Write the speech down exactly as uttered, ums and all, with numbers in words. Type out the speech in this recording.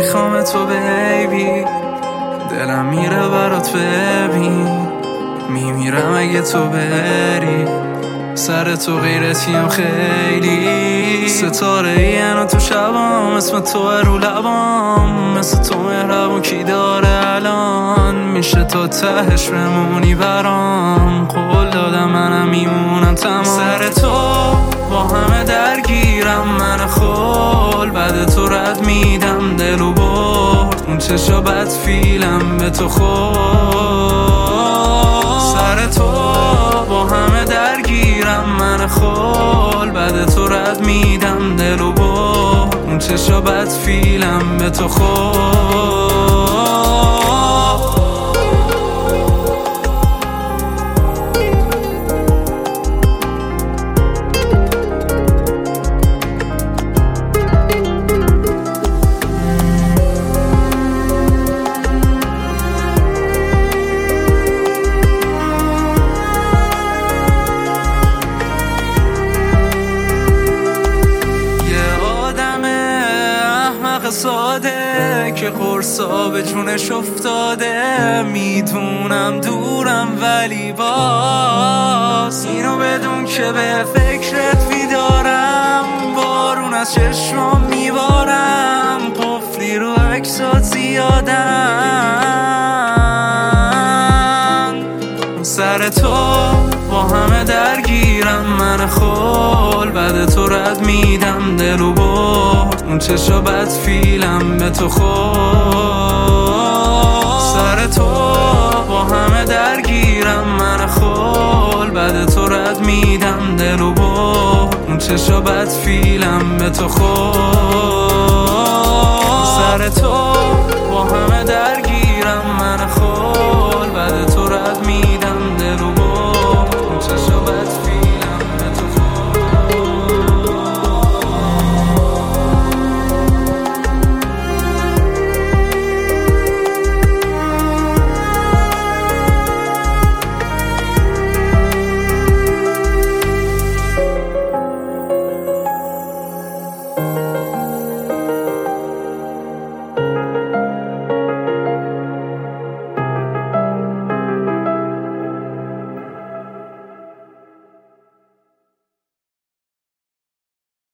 میخوام تو بیبی، دلم میره برات ببین، میمیرم اگه تو بری، سر تو غیرتیم خیلی. ستاره اینو تو شبام، اسم تو رو لبام، مثل تو مهربون کی داره الان؟ میشه تا تهش بمونی برام، قول دادم منم میمونم تمام. سر تو با همه درگیرم من خول، بعد تو رد میدم دلو برد اون چشا بد فیلم به تو خورد. سر تو با همه درگیرم من خول، بعد تو رد میدم دلو برد اون چشا بد فیلم به تو خورد. ساده که قرصا به جونش افتاده، میدونم دورم ولی باز اینو بدون که به فکرت بیدارم، بارون از چشمام میبارم، قفلی رو عکسات زیادن. سر تو با همه درگیرم من خول، بعد تو رد میدم دلو برد اون چشا بد فیلم به تو خورد. سر تو با همه درگیرم من خول، بعد تو رد میدم دلو برد اون چشا بد فیلم به تو خورد. سر تو